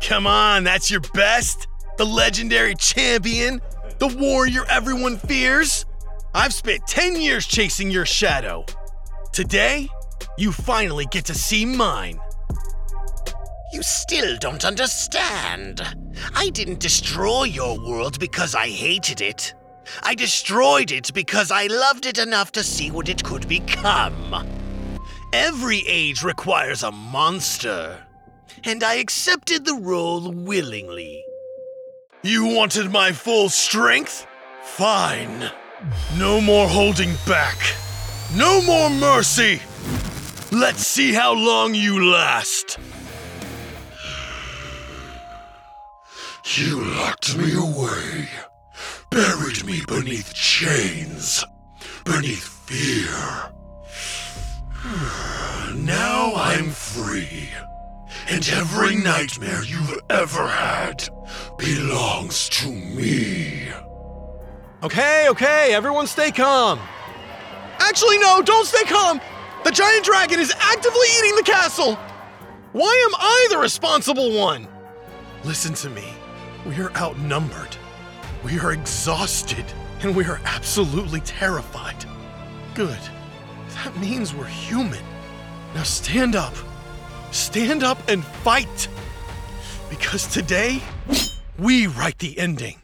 Come on, that's your best? The legendary champion? The warrior everyone fears? I've spent 10 years chasing your shadow. Today, you finally get to see mine. You still don't understand. I didn't destroy your world because I hated it. I destroyed it because I loved it enough to see what it could become. Every age requires a monster, and I accepted the role willingly. You wanted my full strength? Fine. No more holding back. No more mercy. Let's see how long you last. You locked me away, buried me beneath chains, beneath fear. Now I'm free, and every nightmare you've ever had belongs to me. Okay, everyone stay calm. Actually, no, don't stay calm. The giant dragon is actively eating the castle. Why am I the responsible one? Listen to me. We are outnumbered. We are exhausted, and we are absolutely terrified. Good. That means we're human. Now stand up. Stand up and fight. Because today, we write the ending.